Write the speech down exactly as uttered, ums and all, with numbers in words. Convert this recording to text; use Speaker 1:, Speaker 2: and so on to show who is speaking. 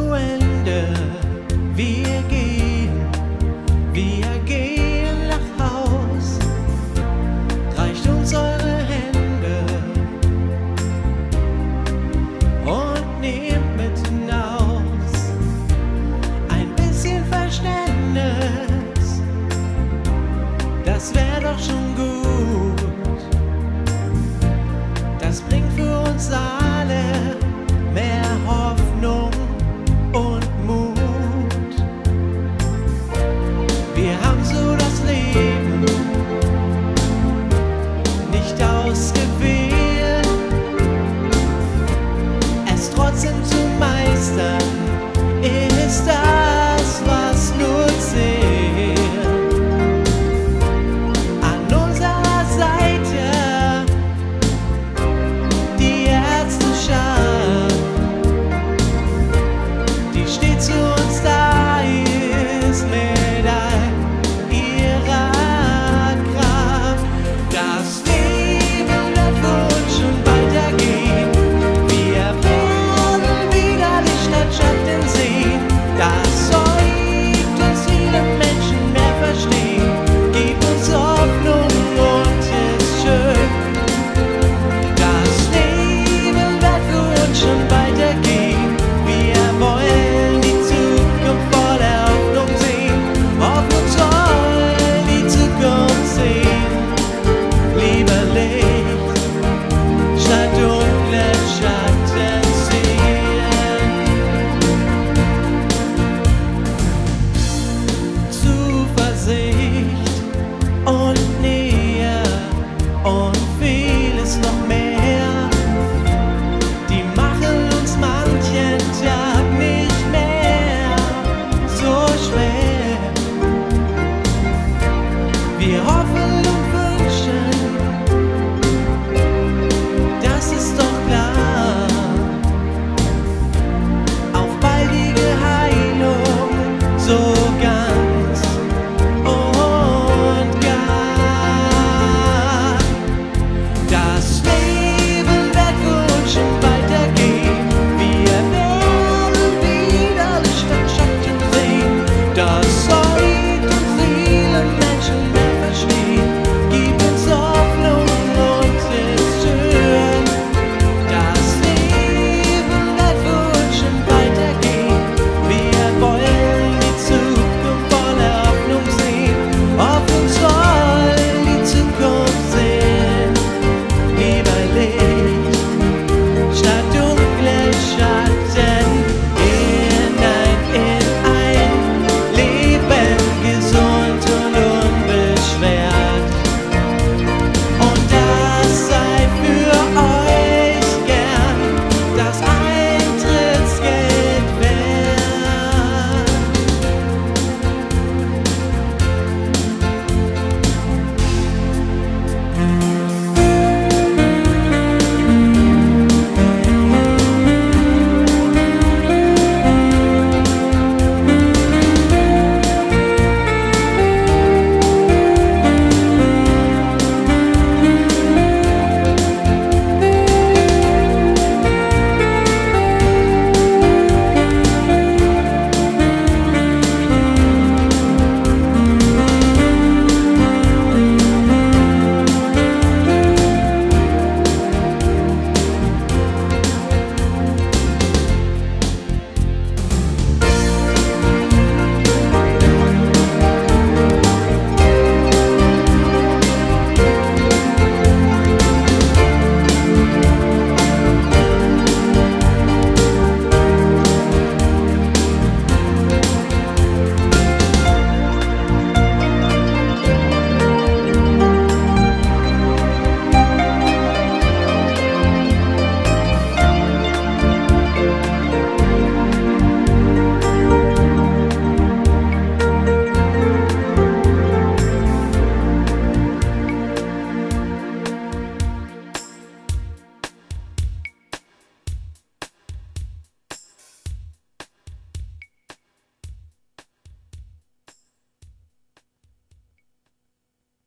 Speaker 1: Ende. Wir gehen, wir gehen nach Haus. Reicht uns eure Hände und nehmt mit hinaus ein bisschen Verständnis. Das wär doch schon gut. Das bringt für uns alle mehr Hoffnung und Mut. Wir haben so das Leben nicht ausgewählt, es trotzdem zu meistern ist das, was nur zählt. An unserer Seite die Ärzteschaft, die steht zu uns da, ist mit all ihrer Kraft. Das Leben wird für uns schon weitergehen. Wir werden wieder Licht statt Schatten sehen. Das sollte uns viele Menschen mehr verstehen. Gib uns Hoffnung und ist schön. Das Leben wird für uns schon weitergehen. Wir wollen die Zukunft voller Hoffnung sehen. Hoffnung soll die Zukunft sehen. Lieber Licht statt dunkle Schatten sehen. Zuversicht und Nähe und